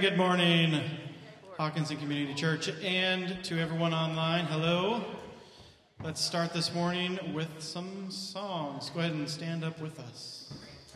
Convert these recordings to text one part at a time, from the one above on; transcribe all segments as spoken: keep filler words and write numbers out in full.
good morning, Hawkinson Community Church, and to everyone online, hello. Let's start this morning with some songs. Go ahead and stand up with us.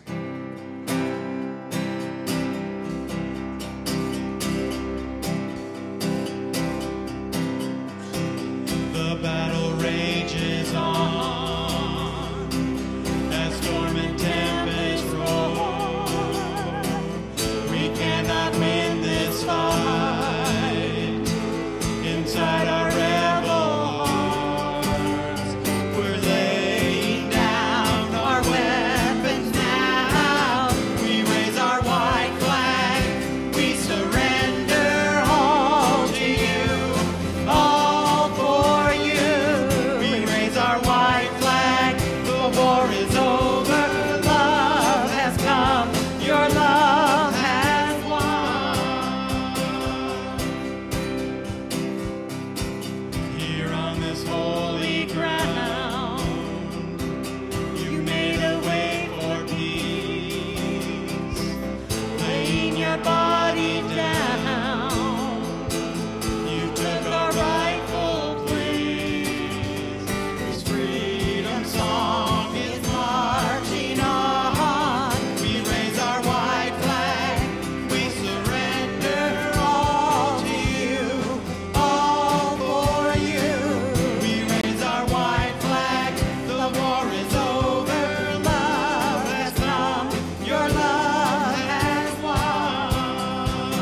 The battle rages on as storm and tempest roll. We cannot win this fight inside our rebel hearts. We're laying down our weapons now. We raise our white flag. We surrender all to you, all for you. We raise our white flag. The war is over. Love has come. Your love has won. Here on this holy ground, you made a way for peace, laying your body down. You took our rightful place. This freedom song is marching on. We raise our white flag. We surrender all to you, all for you. We raise our white flag. The war is over. Love has come. Your love has won.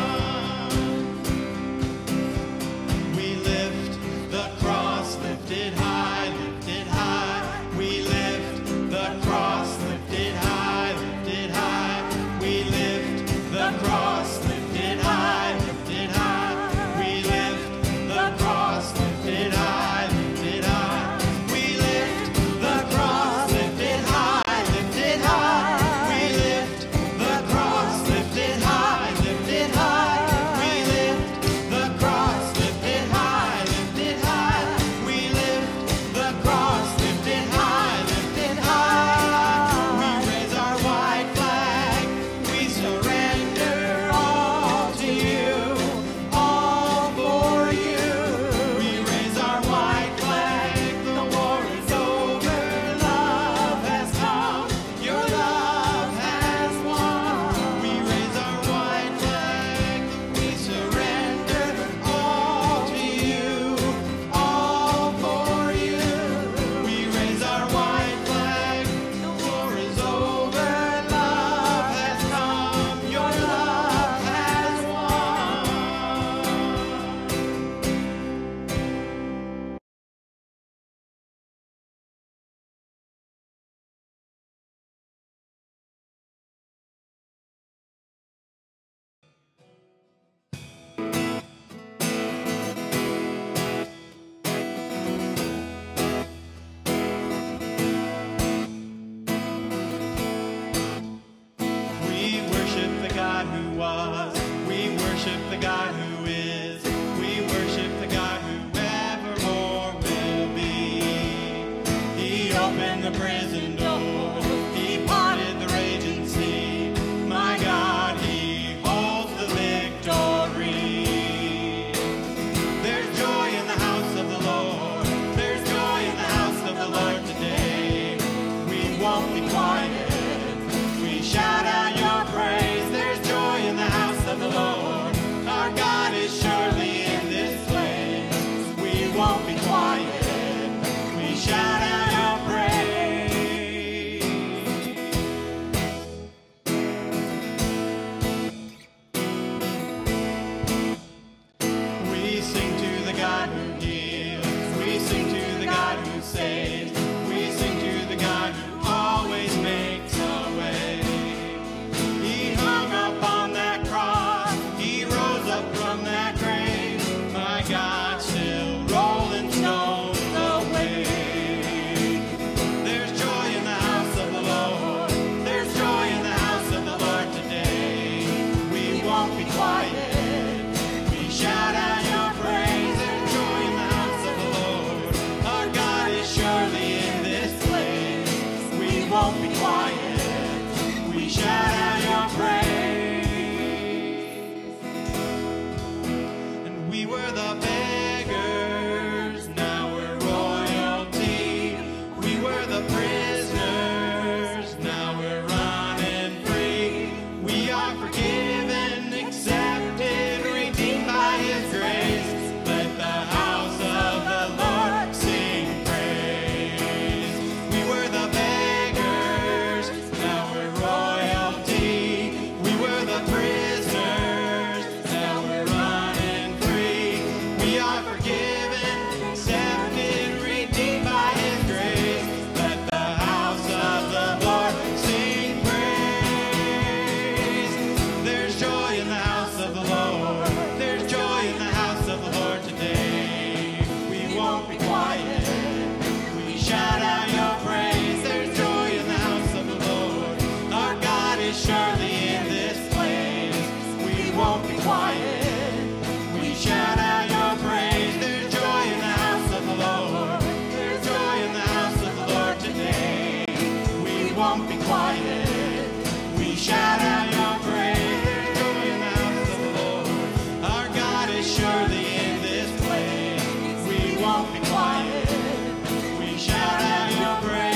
We lift the cross, lifted high, lifted high. We lift the cross, lifted high, lifted high. We lift the cross, lifted high, lifted high. We lift the cross, lifted high, lifted high. We lift the cross, lifted high, lifted high. We lift the cross, lifted high, lifted high. We lift the cross, lifted high, lifted high. We lift the cross, lifted high, lifted high. We raise our white flag. We surrender all to you, all for you. We raise our white flag. The war is over. Love has come. Your love has won. We raise our white flag. We surrender all to you, all for you. We raise our white flag. The war is over. Love has come. Your love has won. We worship the God who was. We worship the God who is. We worship the God who evermore will be. He opened the prison door. He parted the raging sea. My God, He holds the victory. There's joy in the house of the Lord. There's joy in the house of the Lord today. We won't be quiet. We shout out your praise. There's joy in the house of the Lord. Our God is surely in this place. We won't be quiet. We shout out your praise. We sing to the God who heals. We sing to the God who saves. We sing to the God who always makes a way. He hung up on that cross. He rose up from that grave. My God, still rolling stones away. There's joy in the house of the Lord. There's joy in the house of the Lord today. We won't be quiet. We shout out your praise. There's joy in the house of the Lord. Our God is surely in this place. We won't be quiet. We shout out your praise. were the beggars, now we're royalty. We were the prisoners, now we're running free. We are forgiven, accepted, redeemed by His grace. Let the house of the Lord sing praise. We were the beggars, now we're royalty. We were the prisoners, now we're running free. We are forgiven, accepted, redeemed by His grace. Let the house of the Lord sing praise. There's joy in the house of the Lord. There's joy in the house of the Lord today. We won't be quiet. We shout out your praise. There's joy in the house of the Lord. Our God is surely in this place. We won't be quiet. We shout out your praise. There's joy in the house of the Lord. There's joy in the house of the Lord today. We won't be quiet. We shout out your praise. There's joy in the house of the Lord. Our God is surely in this place. We won't be quiet. We shout out your praise.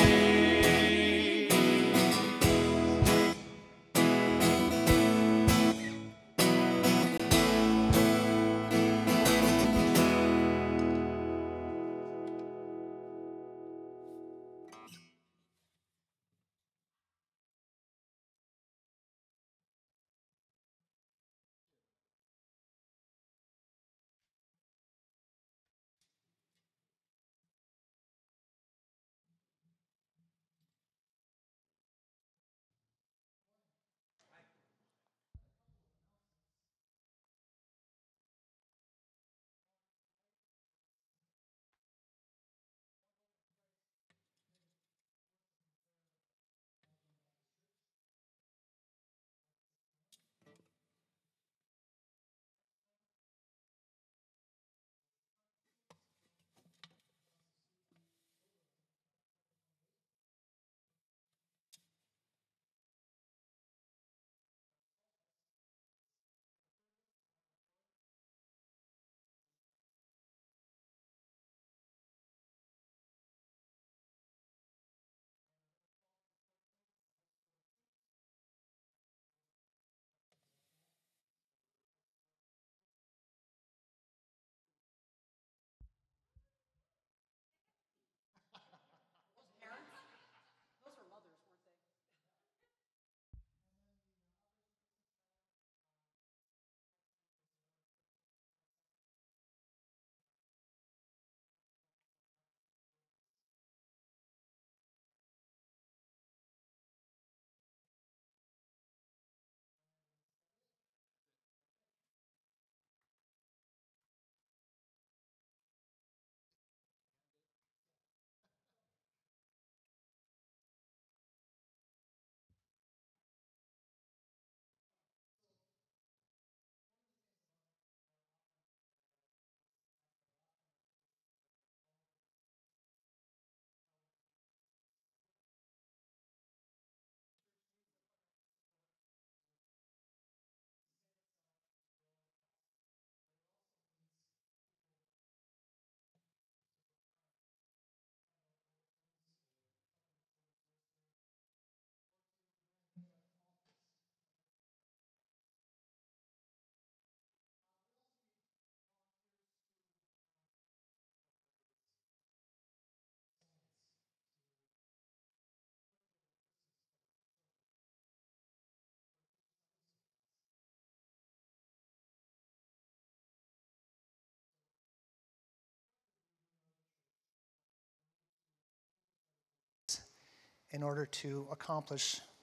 In order to accomplish the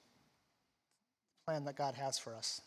plan that God has for us.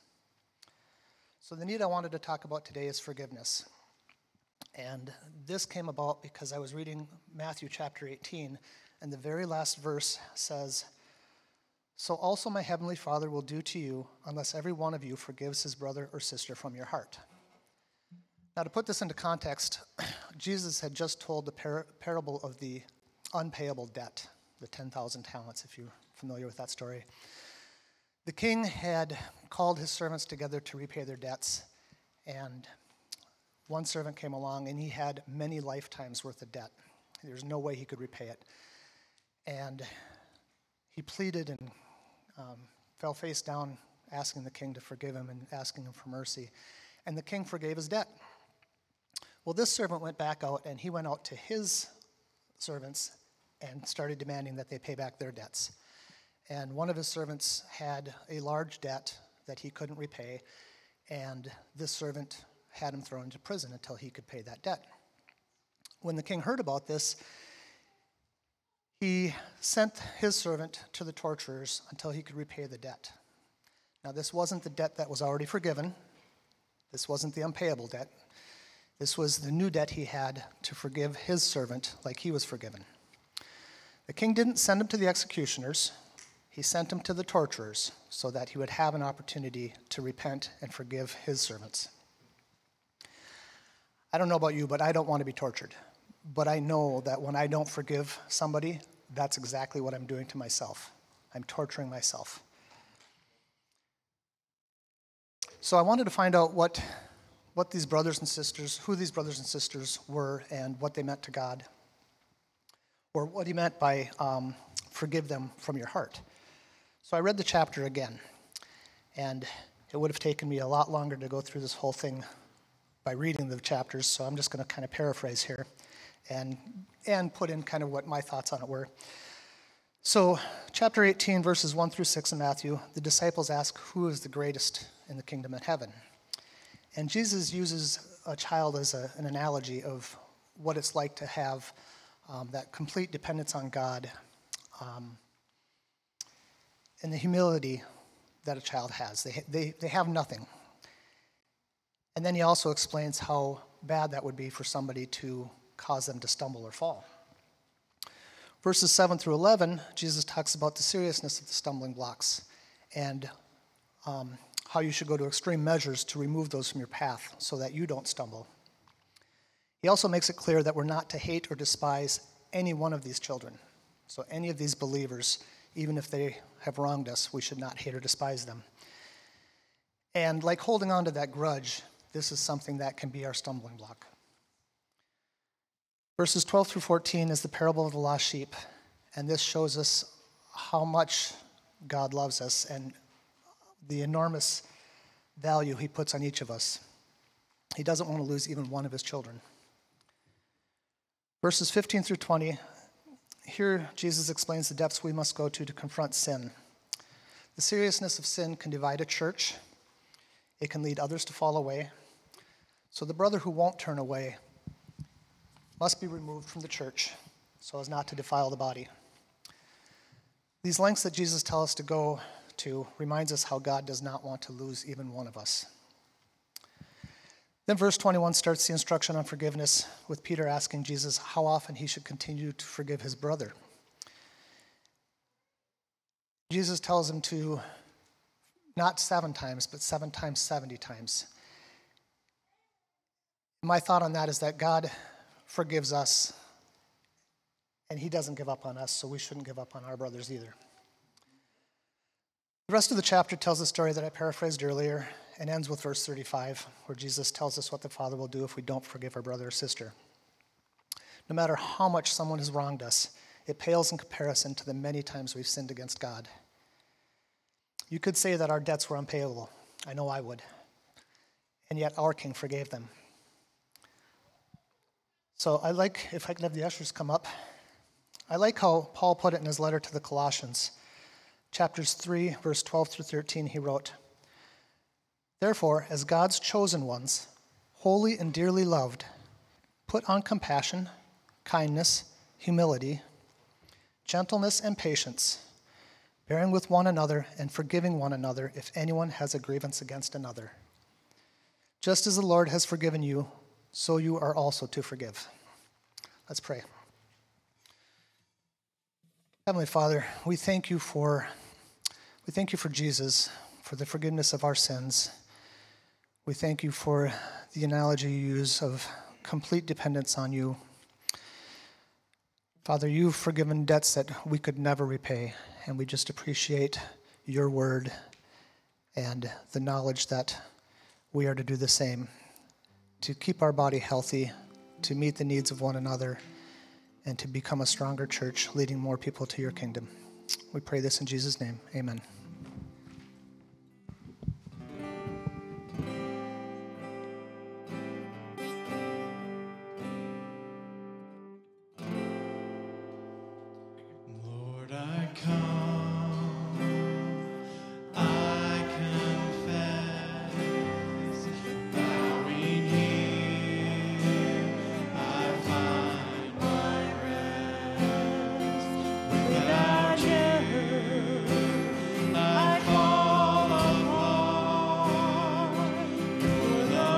So the need I wanted to talk about today is forgiveness. And this came about because I was reading Matthew chapter eighteen, and the very last verse says, "So also my heavenly Father will do to you unless every one of you forgives his brother or sister from your heart." Now to put this into context, Jesus had just told the par- parable of the unpayable debt, the ten thousand talents, if you're familiar with that story. The king had called his servants together to repay their debts, and one servant came along and he had many lifetimes worth of debt. There's no way he could repay it. And he pleaded and um, fell face down, asking the king to forgive him and asking him for mercy. And the king forgave his debt. Well, this servant went back out, and he went out to his servants and started demanding that they pay back their debts. And one of his servants had a large debt that he couldn't repay, and this servant had him thrown into prison until he could pay that debt. When the king heard about this, he sent his servant to the torturers until he could repay the debt. Now, this wasn't the debt that was already forgiven. This wasn't the unpayable debt. This was the new debt he had to forgive his servant like he was forgiven. The king didn't send him to the executioners. He sent him to the torturers so that he would have an opportunity to repent and forgive his servants. I don't know about you, but I don't want to be tortured. But I know that when I don't forgive somebody, that's exactly what I'm doing to myself. I'm torturing myself. So I wanted to find out what, what these brothers and sisters, who these brothers and sisters were and what they meant to God, or what he meant by um, forgive them from your heart. So I read the chapter again, and it would have taken me a lot longer to go through this whole thing by reading the chapters, so I'm just going to kind of paraphrase here and, and put in kind of what my thoughts on it were. So chapter eighteen, verses one through six in Matthew, the disciples ask, who is the greatest in the kingdom of heaven? And Jesus uses a child as a, an analogy of what it's like to have um, that complete dependence on God um, and the humility that a child has. They, they, they have nothing. And then he also explains how bad that would be for somebody to cause them to stumble or fall. Verses seven through eleven, Jesus talks about the seriousness of the stumbling blocks and um, how you should go to extreme measures to remove those from your path so that you don't stumble. He also makes it clear that we're not to hate or despise any one of these children. So any of these believers, even if they have wronged us, we should not hate or despise them. And like holding on to that grudge, this is something that can be our stumbling block. Verses twelve through fourteen is the parable of the lost sheep, and this shows us how much God loves us and the enormous value he puts on each of us. He doesn't want to lose even one of his children. Verses fifteen through twenty, here Jesus explains the depths we must go to to confront sin. The seriousness of sin can divide a church. It can lead others to fall away. So the brother who won't turn away must be removed from the church so as not to defile the body. These lengths that Jesus tells us to go to reminds us how God does not want to lose even one of us. Then verse twenty-one starts the instruction on forgiveness with Peter asking Jesus how often he should continue to forgive his brother. Jesus tells him to not seven times, but seven times, seventy times. My thought on that is that God forgives us, and he doesn't give up on us, so we shouldn't give up on our brothers either. The rest of the chapter tells a story that I paraphrased earlier and ends with verse thirty-five, where Jesus tells us what the Father will do if we don't forgive our brother or sister. No matter how much someone has wronged us, it pales in comparison to the many times we've sinned against God. You could say that our debts were unpayable. I know I would. And yet our King forgave them. So I like, if I can have the ushers come up, I like how Paul put it in his letter to the Colossians. Chapters three, verse twelve through thirteen, he wrote, "Therefore, as God's chosen ones, holy and dearly loved, put on compassion, kindness, humility, gentleness, and patience, bearing with one another and forgiving one another if anyone has a grievance against another. Just as the Lord has forgiven you, so you are also to forgive." Let's pray. Heavenly Father, we thank you for we thank you for Jesus, for the forgiveness of our sins. We thank you for the analogy you use of complete dependence on you. Father, you've forgiven debts that we could never repay, and we just appreciate your word and the knowledge that we are to do the same. to keep our body healthy, to meet the needs of one another, and to become a stronger church, leading more people to your kingdom. We pray this in Jesus' name. Amen. Lord, I come, I confess, bowing here, I find my rest. Without you, I fall apart. You're the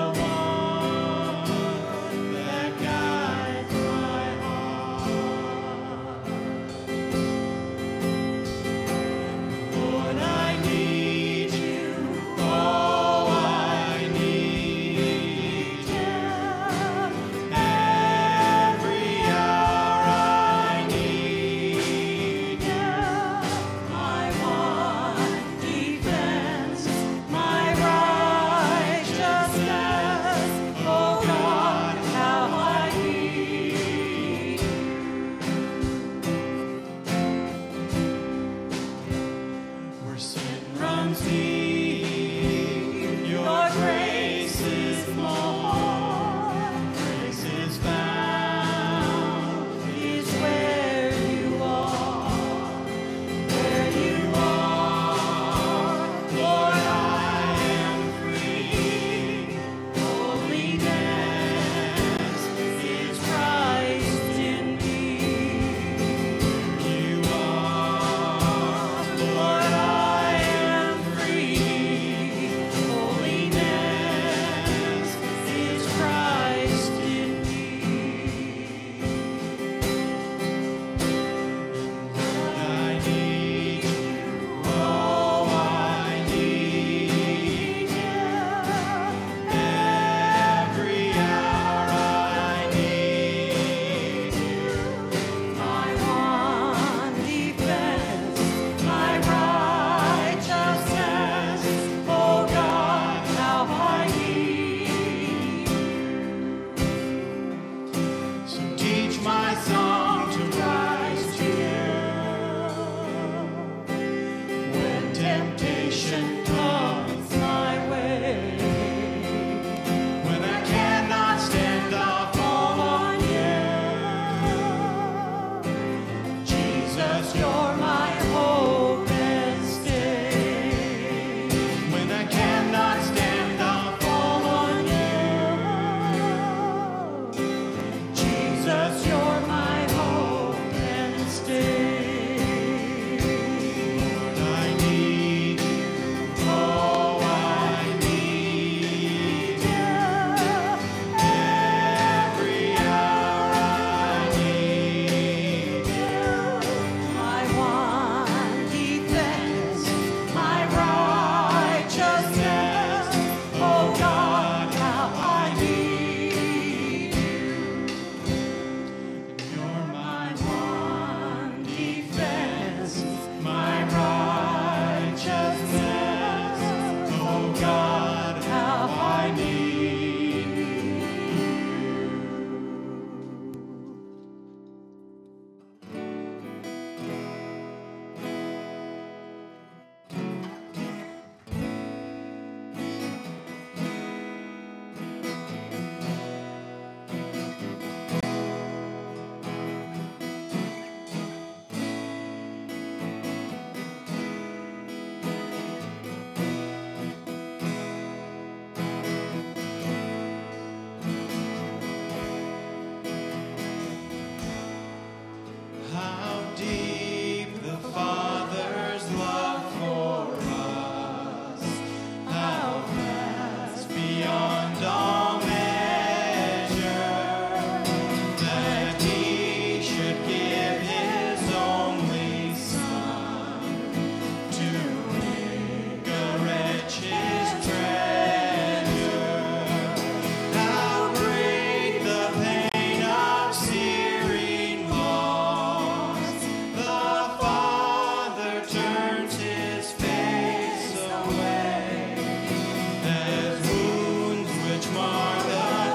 one that guides my heart.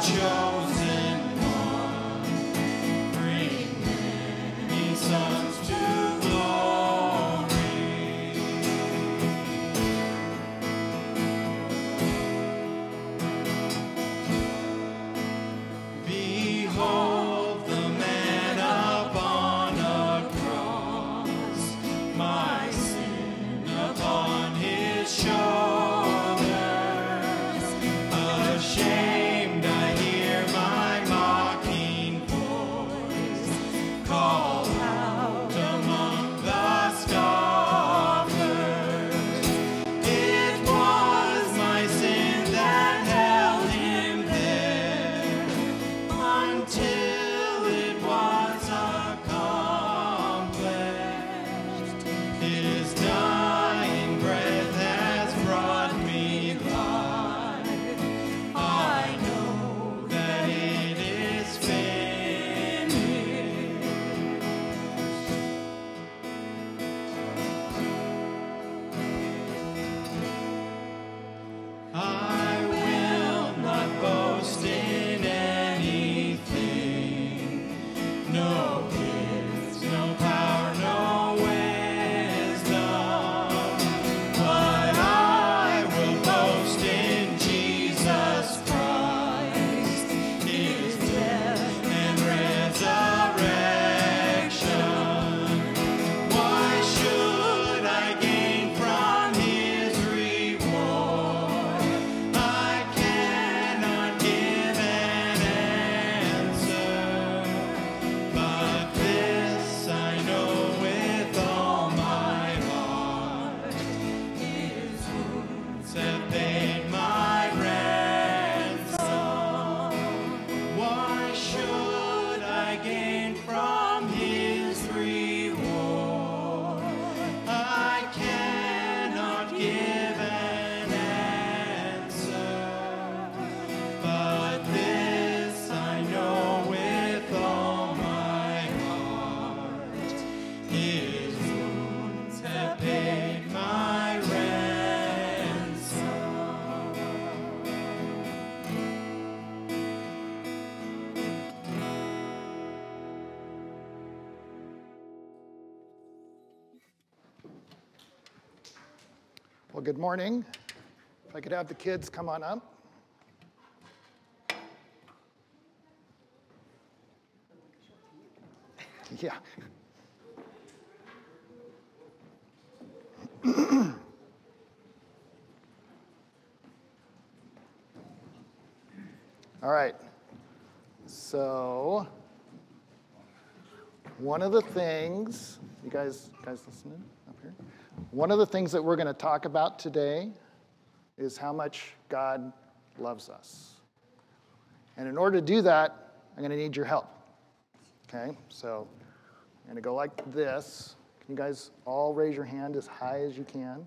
chosen one, bring many sons to glory. Behold the man upon a cross, my sin upon his shoulders. Ashamed, I hear my mocking voice call out among the scoffers. It was my sin that held him there until it was accomplished. His dying breath has brought me life. I know that it is finished. I will not boast in anything, no gifts, no power, no wisdom, but I will boast in Jesus Christ, his death and resurrection. Why should I gain from his reward? I cannot give an answer, but this I know with all my heart: his wounds have paid my ransom. Why should I gain from his reward? I cannot give an answer, but this I know with all my heart: his wounds have paid my ransom. Well, good morning. If I could have the kids come on up. Yeah. All right. So, one of the things, you guys, guys listening up here? One of the things that we're going to talk about today is how much God loves us. And in order to do that, I'm going to need your help. Okay? So, I'm going to go like this. Can you guys all raise your hand as high as you can?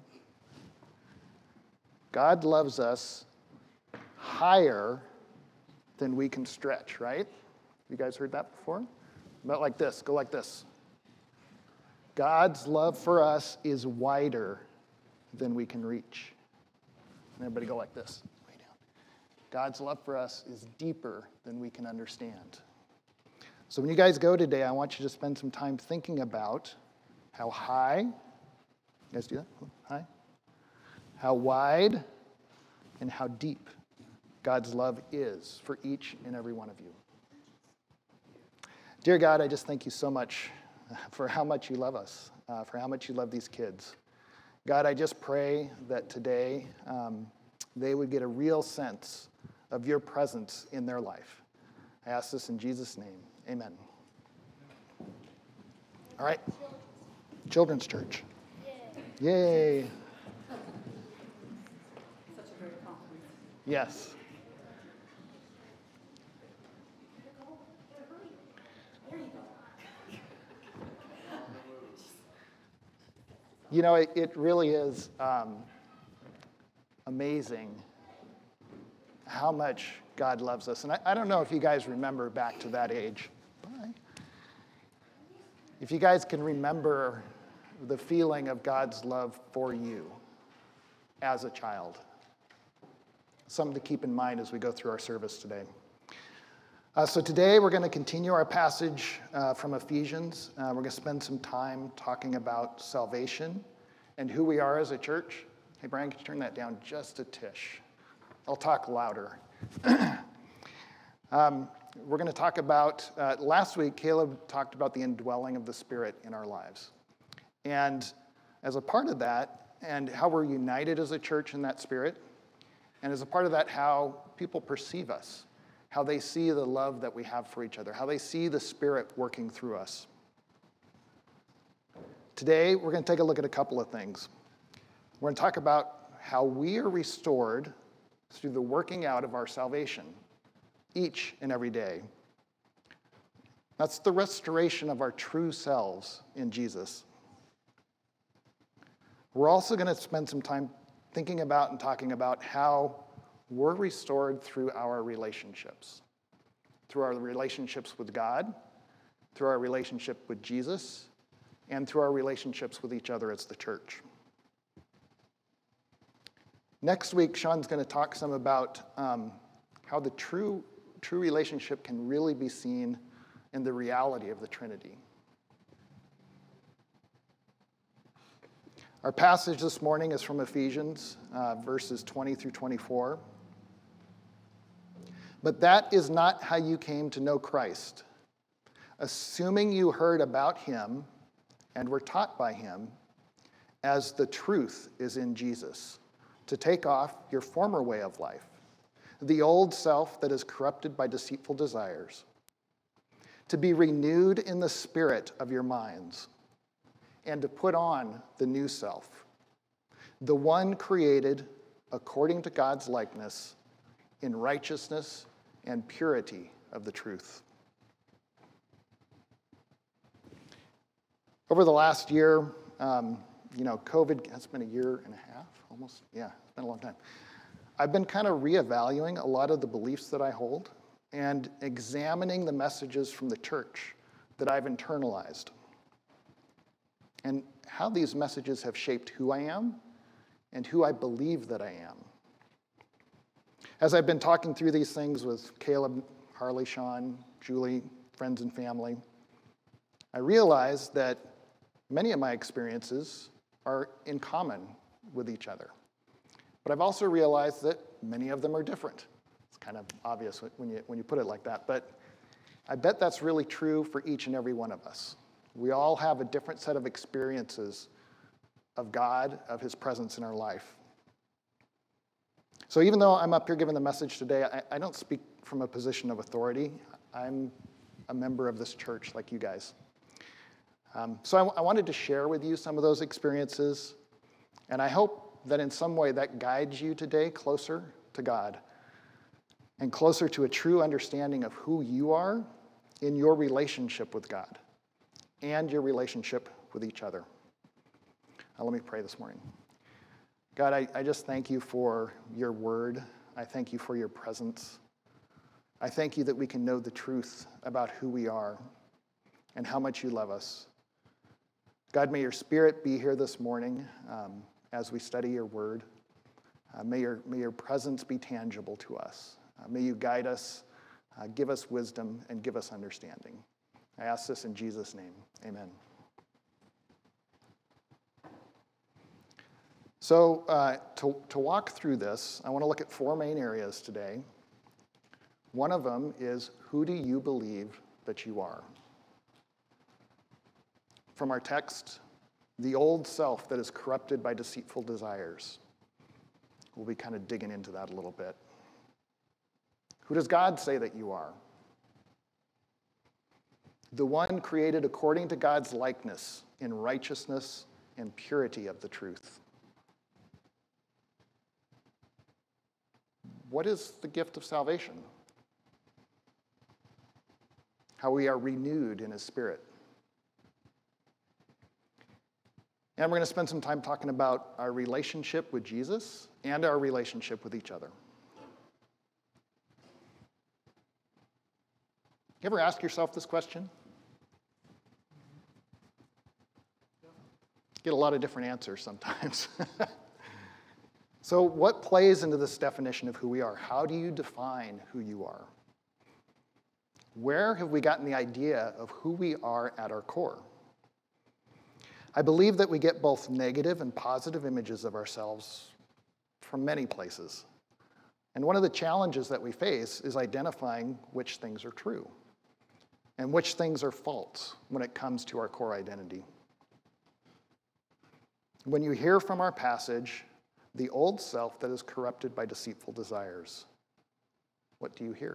God loves us higher than we can stretch, right? You guys heard that before? About like this. Go like this. God's love for us is wider than we can reach. And everybody go like this. Way down. God's love for us is deeper than we can understand. So when you guys go today, I want you to spend some time thinking about how high, you guys do that? High? How wide and how deep God's love is for each and every one of you. Dear God, I just thank you so much for how much you love us, uh, for how much you love these kids. God, I just pray that today um, they would get a real sense of your presence in their life. I ask this in Jesus' name. Amen. All right. Children's Church. Yay. Such a great compliment. Yes. You know, it, it really is um, amazing how much God loves us. And I, I don't know if you guys remember back to that age. If you guys can remember the feeling of God's love for you as a child. Something to keep in mind as we go through our service today. Uh, so today we're going to continue our passage uh, from Ephesians. Uh, we're going to spend some time talking about salvation and who we are as a church. Hey, Brian, could you turn that down just a tish? I'll talk louder. um, we're going to talk about, uh, last week, Caleb talked about the indwelling of the Spirit in our lives. And as a part of that, and how we're united as a church in that Spirit, and as a part of that, how people perceive us, how they see the love that we have for each other, how they see the Spirit working through us. Today, we're going to take a look at a couple of things. We're going to talk about how we are restored through the working out of our salvation, each and every day. That's the restoration of our true selves in Jesus. We're also going to spend some time thinking about and talking about how we're restored through our relationships, through our relationships with God, through our relationship with Jesus, and through our relationships with each other as the church. Next week, Sean's going to talk some about um, how the true, true relationship can really be seen in the reality of the Trinity. Our passage this morning is from Ephesians, uh, verses twenty through twenty-four. But that is not how you came to know Christ, assuming you heard about him and were taught by him, as the truth is in Jesus, to take off your former way of life, the old self that is corrupted by deceitful desires, to be renewed in the spirit of your minds, and to put on the new self, the one created according to God's likeness in righteousness and purity of the truth. Over the last year, um, you know, COVID has been a year and a half, almost. Yeah, it's been a long time. I've been kind of reevaluating a lot of the beliefs that I hold and examining the messages from the church that I've internalized and how these messages have shaped who I am and who I believe that I am. As I've been talking through these things with Caleb, Harley, Sean, Julie, friends and family, I realized that many of my experiences are in common with each other. But I've also realized that many of them are different. It's kind of obvious when you, when you put it like that, but I bet that's really true for each and every one of us. We all have a different set of experiences of God, of his presence in our life. So even though I'm up here giving the message today, I, I don't speak from a position of authority. I'm a member of this church like you guys. Um, so I, I wanted to share with you some of those experiences, and I hope that in some way that guides you today closer to God and closer to a true understanding of who you are in your relationship with God and your relationship with each other. Now, let me pray this morning. God, I, I just thank you for your word. I thank you for your presence. I thank you that we can know the truth about who we are and how much you love us. God, may your spirit be here this morning um, as we study your word. Uh, may, your, may your presence be tangible to us. Uh, may you guide us, uh, give us wisdom, and give us understanding. I ask this in Jesus' name. Amen. So uh, to, to walk through this, I want to look at four main areas today. One of them is, who do you believe that you are? From our text, the old self that is corrupted by deceitful desires. We'll be kind of digging into that a little bit. Who does God say that you are? The one created according to God's likeness in righteousness and purity of the truth. What is the gift of salvation? How we are renewed in his spirit. And we're going to spend some time talking about our relationship with Jesus and our relationship with each other. You ever ask yourself this question? Get a lot of different answers sometimes. So what plays into this definition of who we are? How do you define who you are? Where have we gotten the idea of who we are at our core? I believe that we get both negative and positive images of ourselves from many places. And one of the challenges that we face is identifying which things are true and which things are false when it comes to our core identity. When you hear from our passage, the old self that is corrupted by deceitful desires, what do you hear?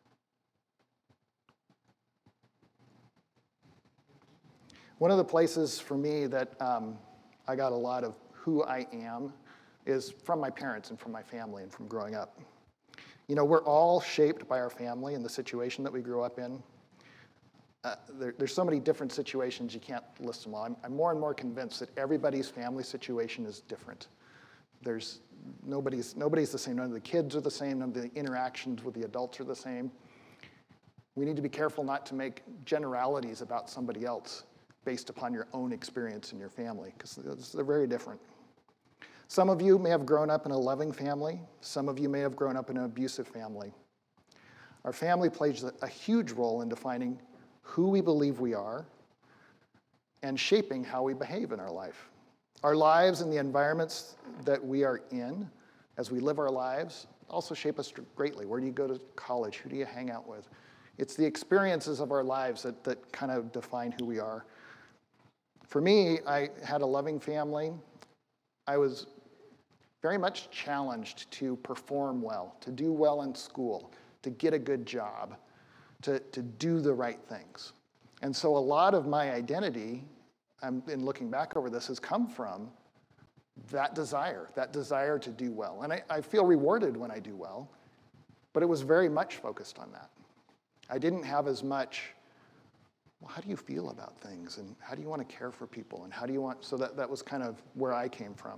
One of the places for me that um, I got a lot of who I am is from my parents and from my family and from growing up. You know, we're all shaped by our family and the situation that we grew up in. Uh, there, there's so many different situations, you can't list them all. I'm, I'm more and more convinced that everybody's family situation is different. There's nobody's, nobody's the same. None of the kids are the same. None of the interactions with the adults are the same. We need to be careful not to make generalities about somebody else based upon your own experience in your family, because they're very different. Some of you may have grown up in a loving family. Some of you may have grown up in an abusive family. Our family plays a huge role in defining who we believe we are and shaping how we behave in our life. Our lives and the environments that we are in as we live our lives also shape us greatly. Where do you go to college? Who do you hang out with? It's the experiences of our lives that, that kind of define who we are. For me, I had a loving family. I was very much challenged to perform well, to do well in school, to get a good job, to, to do the right things. And so a lot of my identity, um, in looking back over this, has come from that desire, that desire to do well. And I, I feel rewarded when I do well, but it was very much focused on that. I didn't have as much, well, how do you feel about things? And how do you want to care for people? And how do you want, so that, that was kind of where I came from.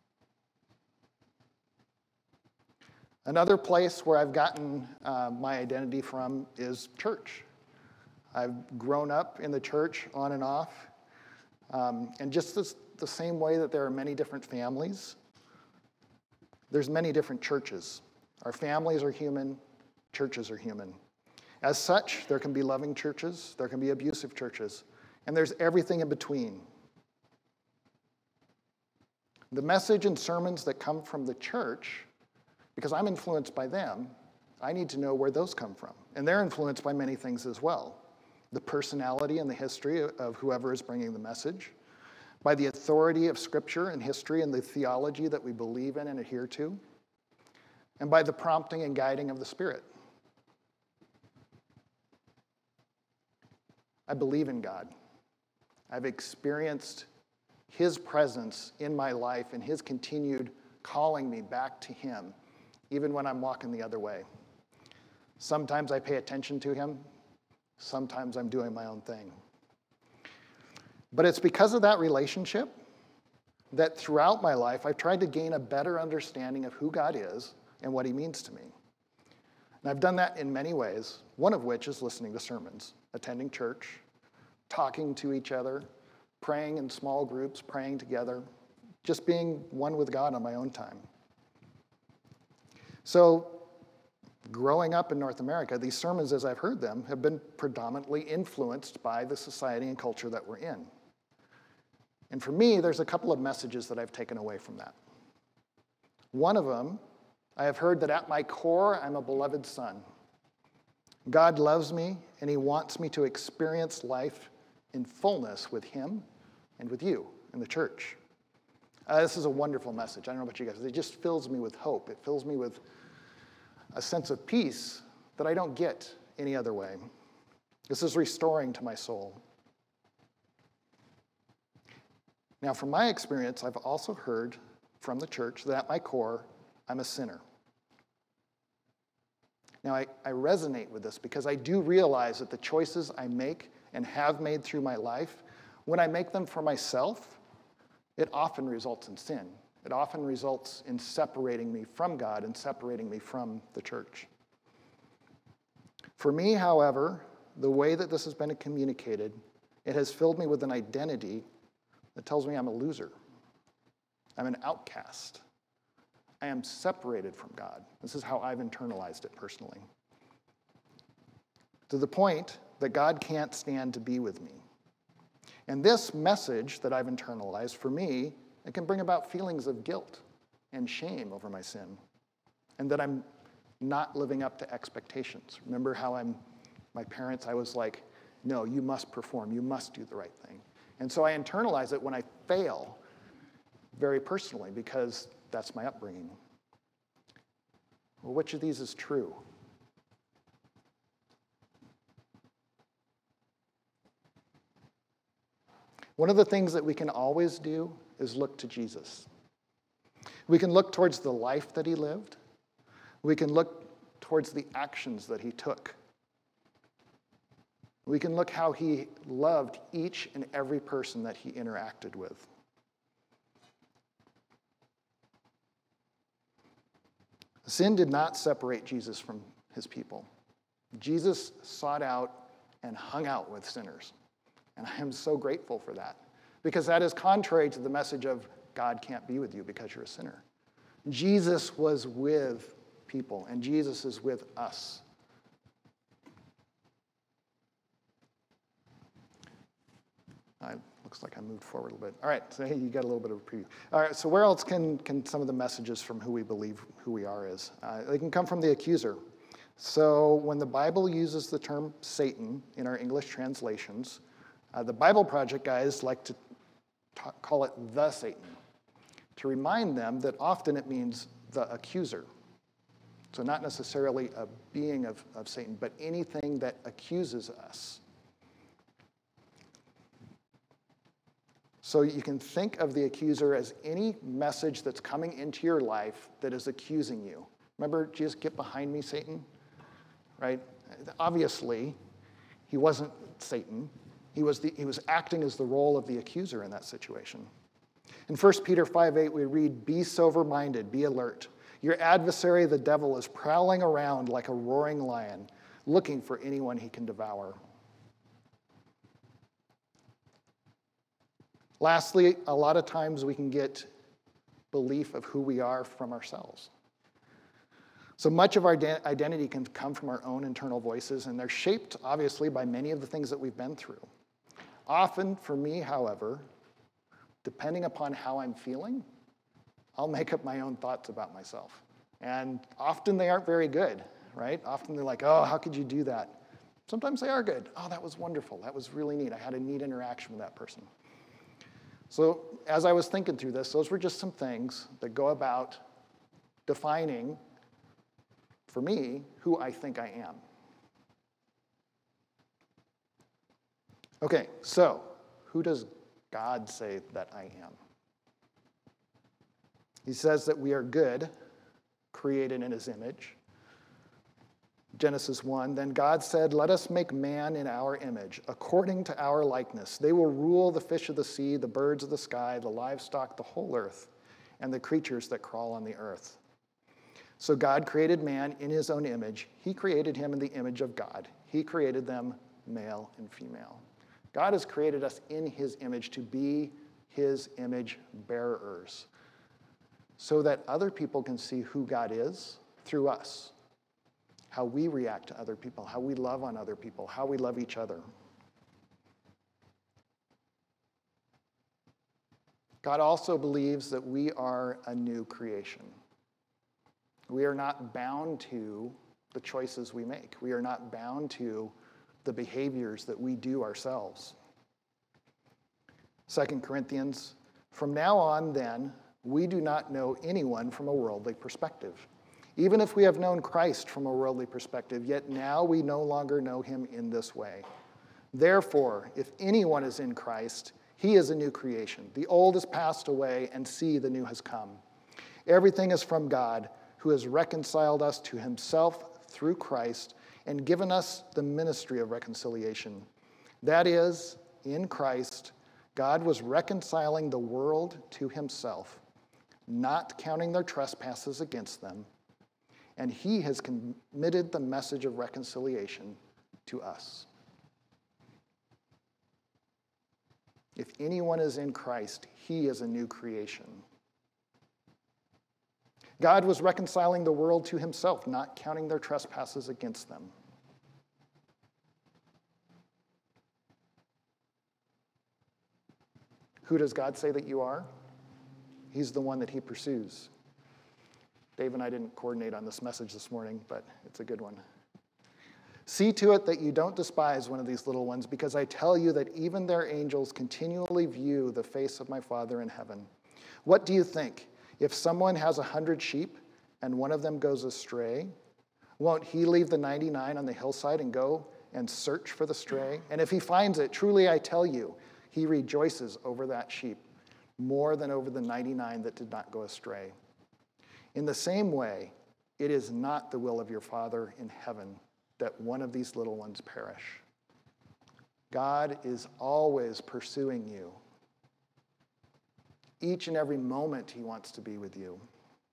Another place where I've gotten uh, my identity from is church. I've grown up in the church on and off. Um, and just this, the same way that there are many different families, there's many different churches. Our families are human, churches are human. As such, there can be loving churches, there can be abusive churches, and there's everything in between. The message and sermons that come from the church, because I'm influenced by them, I need to know where those come from. And they're influenced by many things as well. The personality and the history of whoever is bringing the message, by the authority of Scripture and history and the theology that we believe in and adhere to, and by the prompting and guiding of the Spirit. I believe in God. I've experienced His presence in my life and His continued calling me back to Him, even when I'm walking the other way. Sometimes I pay attention to Him. Sometimes I'm doing my own thing. But it's because of that relationship that throughout my life, I've tried to gain a better understanding of who God is and what He means to me. And I've done that in many ways, one of which is listening to sermons, attending church, talking to each other, praying in small groups, praying together, just being one with God on my own time. So, growing up in North America, these sermons, as I've heard them, have been predominantly influenced by the society and culture that we're in. And for me, there's a couple of messages that I've taken away from that. One of them, I have heard that at my core, I'm a beloved son. God loves me, and He wants me to experience life in fullness with Him and with you in the church. Uh, this is a wonderful message. I don't know about you guys. It just fills me with hope. It fills me with a sense of peace that I don't get any other way. This is restoring to my soul. Now, from my experience, I've also heard from the church that at my core, I'm a sinner. Now, I, I resonate with this because I do realize that the choices I make and have made through my life, when I make them for myself, it often results in sin. It often results in separating me from God and separating me from the church. For me, however, the way that this has been communicated, it has filled me with an identity that tells me I'm a loser. I'm an outcast. I am separated from God. This is how I've internalized it personally. to the point that God can't stand to be with me. And this message that I've internalized, for me, it can bring about feelings of guilt and shame over my sin, and that I'm not living up to expectations. Remember how I'm, my parents, I was like, no, you must perform, you must do the right thing. And so I internalize it when I fail very personally, because that's my upbringing. Well, which of these is true? One of the things that we can always do is look to Jesus. We can look towards the life that he lived. We can look towards the actions that he took. We can look how he loved each and every person that he interacted with. Sin did not separate Jesus from his people. Jesus sought out and hung out with sinners. And I am so grateful for that, because that is contrary to the message of God can't be with you because you're a sinner. Jesus was with people, and Jesus is with us. I, looks like I moved forward a little bit. All right, so hey, you got a little bit of a preview. All right, so where else can, can some of the messages from who we believe who we are is? Uh, they can come from the accuser. So when the Bible uses the term Satan in our English translations, uh, the Bible Project guys like to ta- call it the Satan, to remind them that often it means the accuser. So not necessarily a being of, of Satan, but anything that accuses us. So you can think of the accuser as any message that's coming into your life that is accusing you. Remember, Jesus, get behind me, Satan? Right? Obviously, he wasn't Satan. He was, the, he was acting as the role of the accuser in that situation. In First Peter five eight, we read, "Be sober-minded, be alert. Your adversary, the devil, is prowling around like a roaring lion, looking for anyone he can devour." Lastly, a lot of times we can get belief of who we are from ourselves. So much of our identity can come from our own internal voices, and they're shaped, obviously, by many of the things that we've been through. Often, for me, however, depending upon how I'm feeling, I'll make up my own thoughts about myself. And often they aren't very good, right? Often they're like, oh, how could you do that? Sometimes they are good. Oh, that was wonderful. That was really neat. I had a neat interaction with that person. So as I was thinking through this, those were just some things that go about defining, for me, who I think I am. Okay, so who does God say that I am? He says that we are good, created in his image. Genesis one, "Then God said, let us make man in our image, according to our likeness. They will rule the fish of the sea, the birds of the sky, the livestock, the whole earth, and the creatures that crawl on the earth." So God created man in his own image. He created him in the image of God. He created them male and female. God has created us in his image to be his image bearers, so that other people can see who God is through us. How we react to other people, how we love on other people, how we love each other. God also believes that we are a new creation. We are not bound to the choices we make. We are not bound to the behaviors that we do ourselves. Second Corinthians, "From now on, then, we do not know anyone from a worldly perspective. Even if we have known Christ from a worldly perspective, yet now we no longer know him in this way. Therefore, if anyone is in Christ, he is a new creation. The old has passed away, and see, the new has come. Everything is from God, who has reconciled us to himself through Christ and given us the ministry of reconciliation. That is, in Christ, God was reconciling the world to himself, not counting their trespasses against them, and he has committed the message of reconciliation to us." If anyone is in Christ, he is a new creation. God was reconciling the world to himself, not counting their trespasses against them. Who does God say that you are? He's the one that he pursues. Dave and I didn't coordinate on this message this morning, but it's a good one. See to it that you don't despise one of these little ones, because I tell you that even their angels continually view the face of my Father in heaven. What do you think? If someone has a hundred sheep and one of them goes astray, won't he leave the ninety-nine on the hillside and go and search for the stray? And if he finds it, truly I tell you, he rejoices over that sheep more than over the ninety-nine that did not go astray. In the same way, it is not the will of your Father in heaven that one of these little ones perish. God is always pursuing you. Each and every moment he wants to be with you.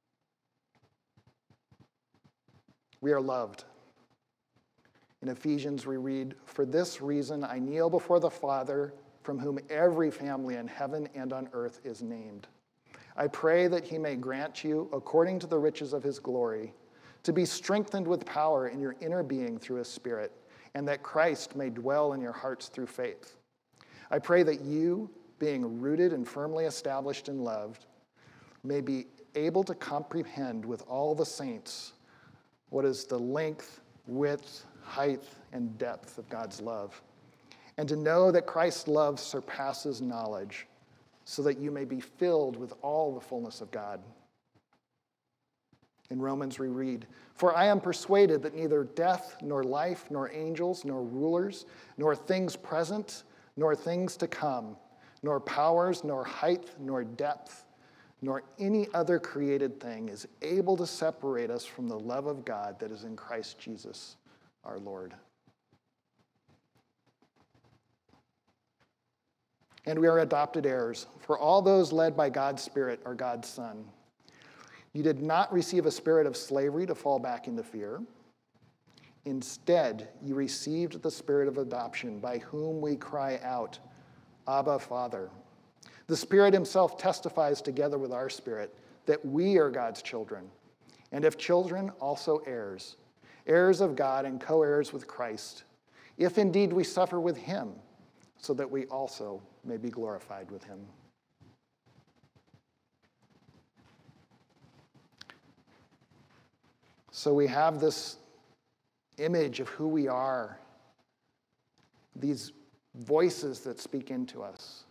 We are loved. In Ephesians we read, "For this reason I kneel before the Father, from whom every family in heaven and on earth is named. I pray that he may grant you, according to the riches of his glory, to be strengthened with power in your inner being through his Spirit, and that Christ may dwell in your hearts through faith. I pray that you, being rooted and firmly established in love, may be able to comprehend with all the saints what is the length, width, height, and depth of God's love, and to know that Christ's love surpasses knowledge, so that you may be filled with all the fullness of God." In Romans we read, "For I am persuaded that neither death, nor life, nor angels, nor rulers, nor things present, nor things to come, nor powers, nor height, nor depth, nor any other created thing is able to separate us from the love of God that is in Christ Jesus our Lord." And we are adopted heirs, for all those led by God's Spirit are God's Son. You did not receive a spirit of slavery to fall back into fear. Instead, you received the spirit of adoption, by whom we cry out, "Abba, Father." The Spirit himself testifies together with our spirit that we are God's children, and if children, also heirs, heirs of God and co-heirs with Christ, if indeed we suffer with him, so that we also may be glorified with him. So we have this image of who we are, these voices that speak into us.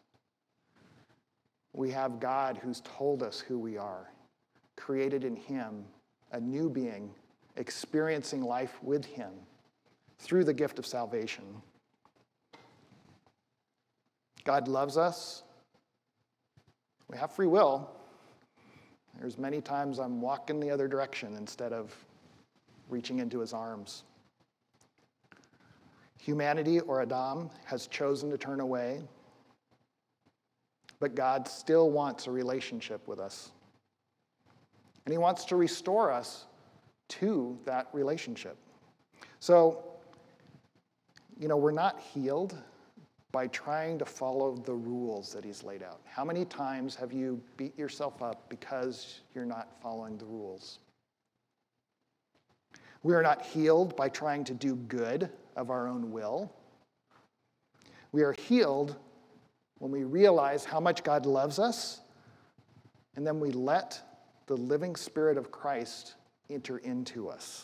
We have God who's told us who we are, created in him, a new being, experiencing life with him through the gift of salvation. God loves us. We have free will. There's many times I'm walking the other direction instead of reaching into his arms. Humanity, or Adam, has chosen to turn away, but God still wants a relationship with us. And he wants to restore us to that relationship. So, you know, we're not healed by trying to follow the rules that he's laid out. How many times have you beat yourself up because you're not following the rules? We are not healed by trying to do good of our own will. We are healed when we realize how much God loves us, and then we let the living Spirit of Christ enter into us.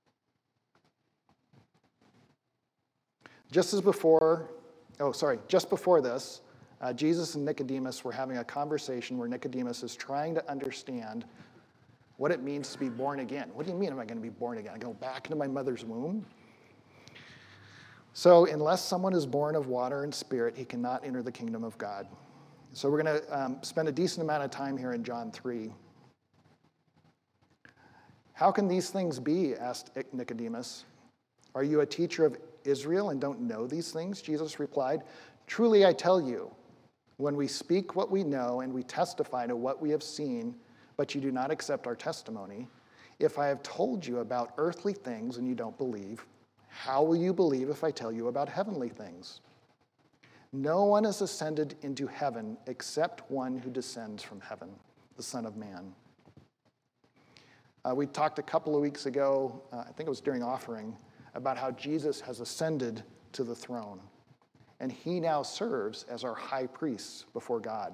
Just as before, oh, sorry, just before this, uh, Jesus and Nicodemus were having a conversation where Nicodemus is trying to understand what it means to be born again. What do you mean am I going to be born again? I go back into my mother's womb? So unless someone is born of water and spirit, he cannot enter the kingdom of God. So we're going to um, spend a decent amount of time here in John three. "How can these things be?" asked Nicodemus. "Are you a teacher of Israel and don't know these things?" Jesus replied, "Truly I tell you, when we speak what we know and we testify to what we have seen, but you do not accept our testimony, if I have told you about earthly things and you don't believe, how will you believe if I tell you about heavenly things? No one has ascended into heaven except one who descends from heaven, the Son of Man." Uh, we talked a couple of weeks ago, uh, I think it was during offering, about how Jesus has ascended to the throne. and he now serves as our high priest before God.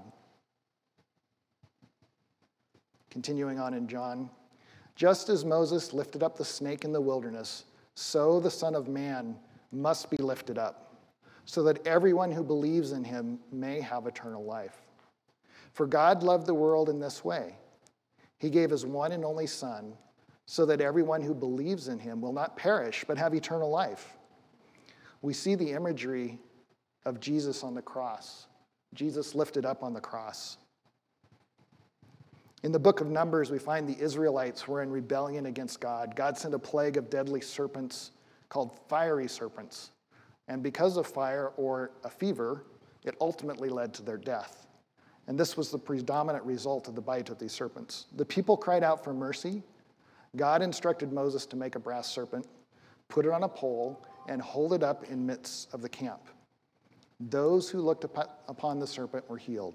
Continuing on in John, just as Moses lifted up the snake in the wilderness, so the Son of Man must be lifted up, so that everyone who believes in him may have eternal life. For God loved the world in this way. He gave his one and only Son, so that everyone who believes in him will not perish, but have eternal life. We see the imagery of Jesus on the cross, Jesus lifted up on the cross. In the book of Numbers, we find the Israelites were in rebellion against God. God sent a plague of deadly serpents called fiery serpents. And because of fire or a fever, it ultimately led to their death. And this was the predominant result of the bite of these serpents. The people cried out for mercy. God instructed Moses to make a brass serpent, put it on a pole, and hold it up in midst of the camp. Those who looked upon the serpent were healed.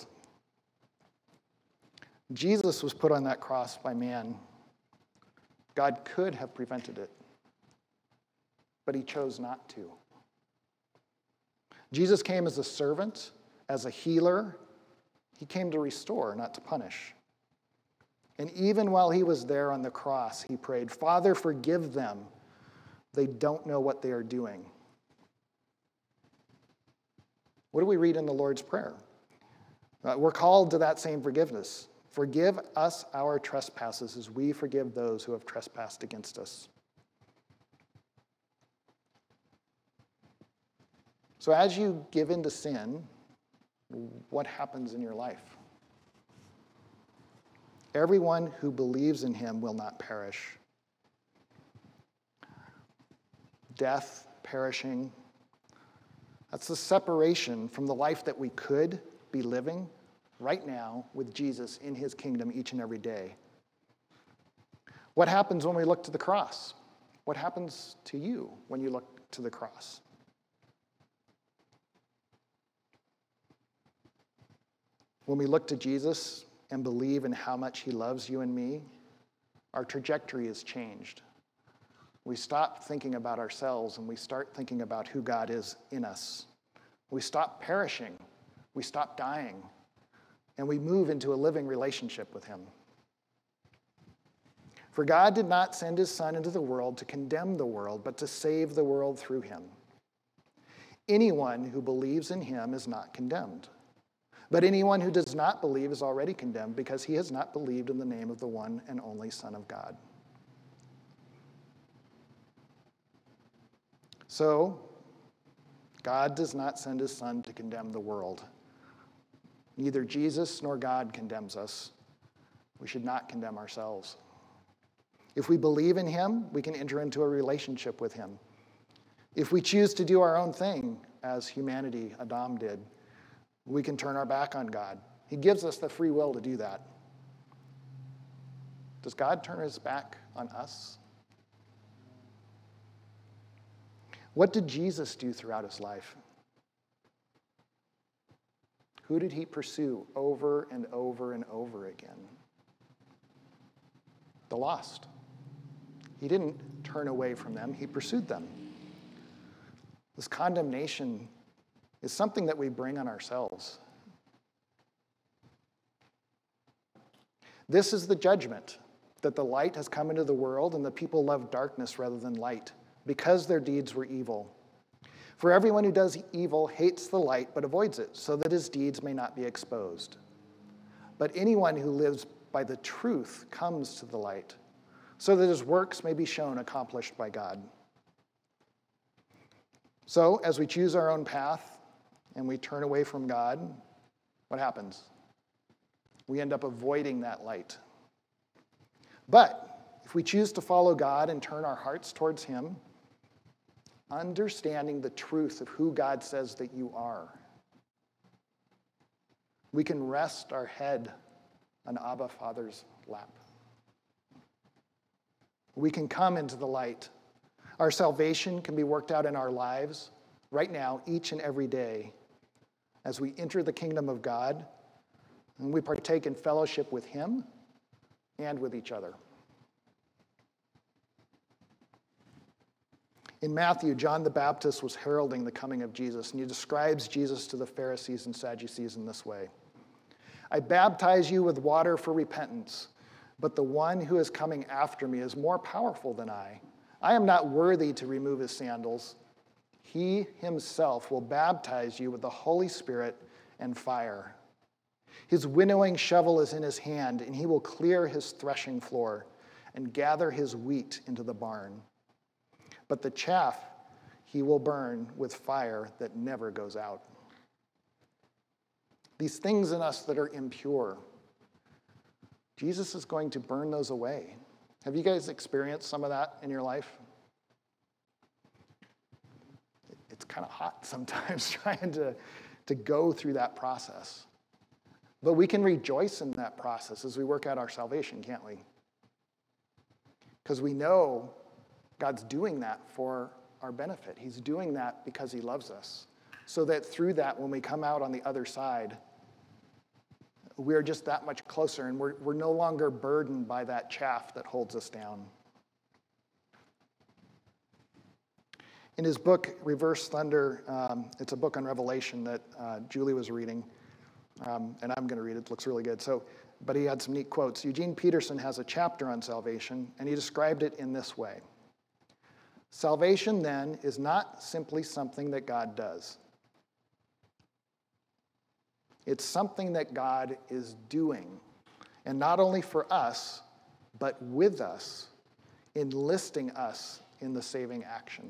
Jesus was put on that cross by man. God could have prevented it, but he chose not to. Jesus came as a servant, as a healer. He came to restore, not to punish. And even while he was there on the cross, he prayed, "Father, forgive them. They don't know what they are doing." What do we read in the Lord's Prayer? Uh, we're called to that same forgiveness. Forgive us our trespasses as we forgive those who have trespassed against us. So as you give in to sin, what happens in your life? Everyone who believes in him will not perish. Death, perishing, that's the separation from the life that we could be living right now with Jesus in his kingdom each and every day. What happens when we look to the cross? What happens to you when you look to the cross? When we look to Jesus and believe in how much he loves you and me, our trajectory is changed. We stop thinking about ourselves and we start thinking about who God is in us. We stop perishing. We stop dying. And we move into a living relationship with him. For God did not send his Son into the world to condemn the world, but to save the world through him. Anyone who believes in him is not condemned. But anyone who does not believe is already condemned because he has not believed in the name of the one and only Son of God. So, God does not send his Son to condemn the world. Neither Jesus nor God condemns us. We should not condemn ourselves. If we believe in him, we can enter into a relationship with him. If we choose to do our own thing, as humanity, Adam did, we can turn our back on God. He gives us the free will to do that. Does God turn his back on us? What did Jesus do throughout his life? Who did he pursue over and over and over again? The lost. He didn't turn away from them, he pursued them. This condemnation is something that we bring on ourselves. This is the judgment, that the light has come into the world and the people love darkness rather than light, because their deeds were evil. For everyone who does evil hates the light but avoids it, so that his deeds may not be exposed. But anyone who lives by the truth comes to the light, so that his works may be shown accomplished by God. So, as we choose our own path and we turn away from God, what happens? We end up avoiding that light. But if we choose to follow God and turn our hearts towards him, understanding the truth of who God says that you are, we can rest our head on Abba Father's lap. We can come into the light. Our salvation can be worked out in our lives right now, each and every day, as we enter the kingdom of God and we partake in fellowship with him and with each other. In Matthew, John the Baptist was heralding the coming of Jesus, and he describes Jesus to the Pharisees and Sadducees in this way. I baptize you with water for repentance, but the one who is coming after me is more powerful than I. I am not worthy to remove his sandals. He himself will baptize you with the Holy Spirit and fire. His winnowing shovel is in his hand, and he will clear his threshing floor and gather his wheat into the barn. But the chaff he will burn with fire that never goes out. These things in us that are impure, Jesus is going to burn those away. Have you guys experienced some of that in your life? It's kind of hot sometimes trying to, to go through that process. But we can rejoice in that process as we work out our salvation, can't we? Because we know God's doing that for our benefit. He's doing that because he loves us. So that through that, when we come out on the other side, we're just that much closer, and we're, we're no longer burdened by that chaff that holds us down. In his book, Reverse Thunder, um, it's a book on Revelation that uh, Julie was reading, um, and I'm going to read it. It looks really good. So, but he had some neat quotes. Eugene Peterson has a chapter on salvation, and he described it in this way. Salvation, then, is not simply something that God does. It's something that God is doing, and not only for us, but with us, enlisting us in the saving action.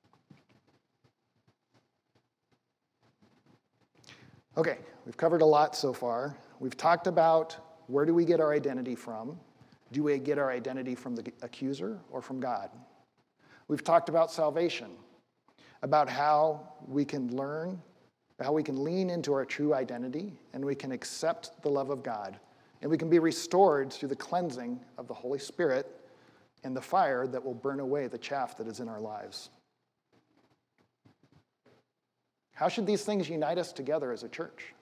Okay, we've covered a lot so far. We've talked about where do we get our identity from? Do we get our identity from the accuser or from God? We've talked about salvation, about how we can learn, how we can lean into our true identity, and we can accept the love of God, and we can be restored through the cleansing of the Holy Spirit and the fire that will burn away the chaff that is in our lives. How should these things unite us together as a church?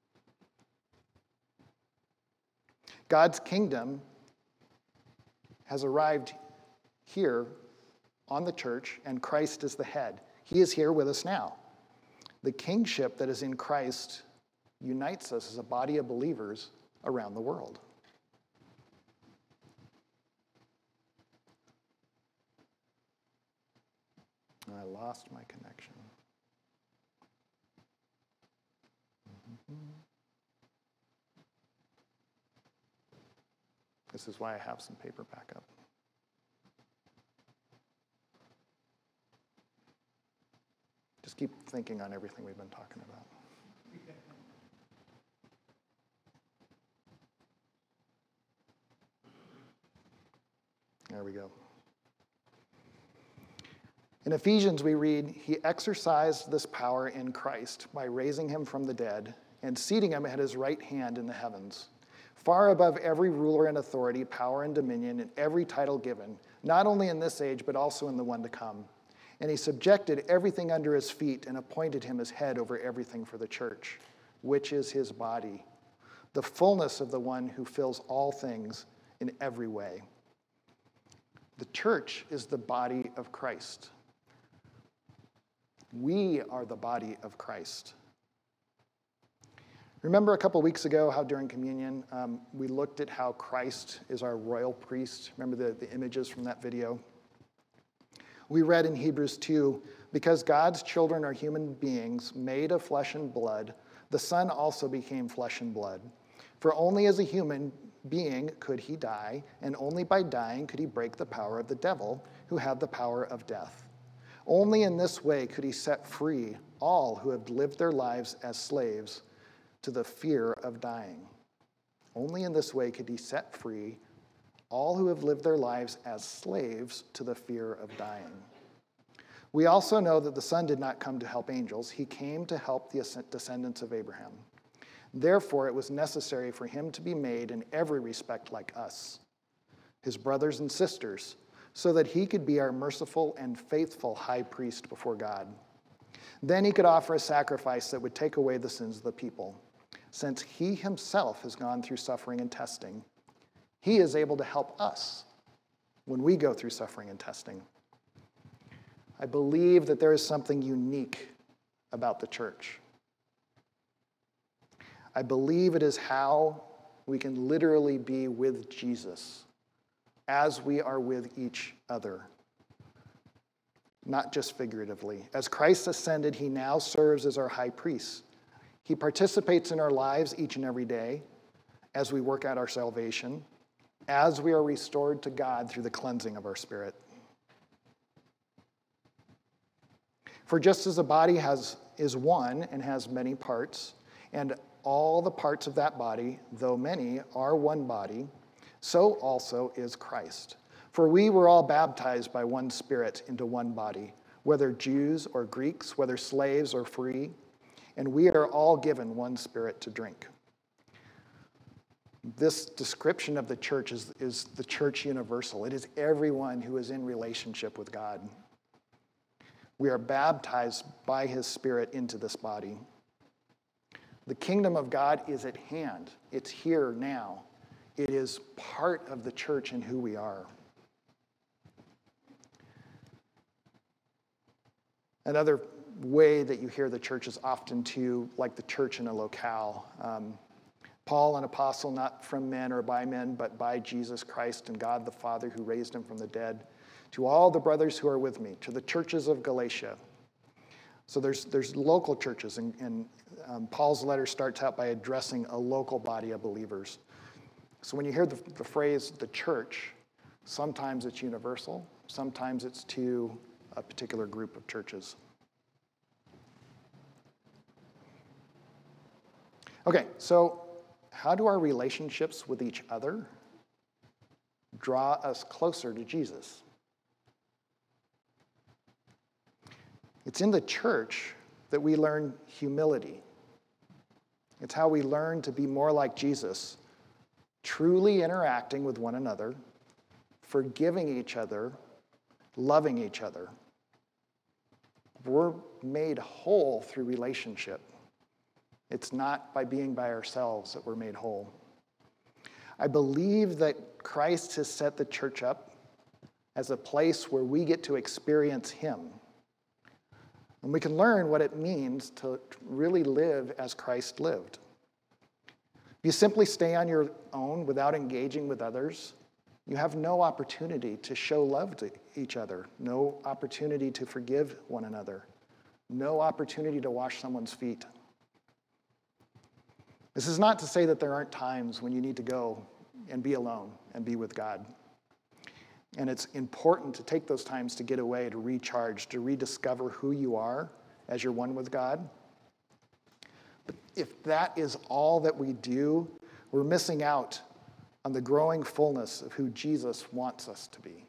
God's kingdom has arrived here on the church, and Christ is the head. He is here with us now. The kingship that is in Christ unites us as a body of believers around the world. I lost my connection. This is why I have some paper backup. Just keep thinking on everything we've been talking about. There we go. In Ephesians, we read, he exercised this power in Christ by raising him from the dead and seating him at his right hand in the heavens, far above every ruler and authority, power and dominion, and every title given, not only in this age, but also in the one to come. And he subjected everything under his feet and appointed him as head over everything for the church, which is his body, the fullness of the one who fills all things in every way. The church is the body of Christ. We are the body of Christ. Remember a couple weeks ago how during communion um, we looked at how Christ is our royal priest? Remember the, the images from that video? We read in Hebrews two, because God's children are human beings made of flesh and blood, the Son also became flesh and blood. For only as a human being could he die, and only by dying could he break the power of the devil, who had the power of death. Only in this way could he set free all who have lived their lives as slaves to the fear of dying. Only in this way could he set free all who have lived their lives as slaves to the fear of dying. We also know that the Son did not come to help angels. He came to help the descendants of Abraham. Therefore, it was necessary for him to be made in every respect like us, his brothers and sisters, so that he could be our merciful and faithful high priest before God. Then he could offer a sacrifice that would take away the sins of the people. Since he himself has gone through suffering and testing, he is able to help us when we go through suffering and testing. I believe that there is something unique about the church. I believe it is how we can literally be with Jesus as we are with each other, not just figuratively. As Christ ascended, he now serves as our high priest. He participates in our lives each and every day as we work out our salvation, as we are restored to God through the cleansing of our spirit. For just as a body has, is one and has many parts, and all the parts of that body, though many, are one body, so also is Christ. For we were all baptized by one Spirit into one body, whether Jews or Greeks, whether slaves or free, and we are all given one Spirit to drink. This description of the church is, is the church universal. It is everyone who is in relationship with God. We are baptized by his Spirit into this body. The kingdom of God is at hand. It's here now. It is part of the church and who we are. Another way that you hear the church is often too like the church in a locale. Um, Paul, an apostle, not from men or by men, but by Jesus Christ and God the Father who raised him from the dead, to all the brothers who are with me, to the churches of Galatia. So there's there's local churches, and, and um, Paul's letter starts out by addressing a local body of believers. So when you hear the, the phrase the church, sometimes it's universal, sometimes it's to a particular group of churches. Okay, so how do our relationships with each other draw us closer to Jesus? It's in the church that we learn humility. It's how we learn to be more like Jesus, truly interacting with one another, forgiving each other, loving each other. We're made whole through relationship. It's not by being by ourselves that we're made whole. I believe that Christ has set the church up as a place where we get to experience him. And we can learn what it means to really live as Christ lived. If you simply stay on your own without engaging with others, you have no opportunity to show love to each other, no opportunity to forgive one another, no opportunity to wash someone's feet. This is not to say that there aren't times when you need to go and be alone and be with God. And it's important to take those times to get away, to recharge, to rediscover who you are as you're one with God. But if that is all that we do, we're missing out on the growing fullness of who Jesus wants us to be.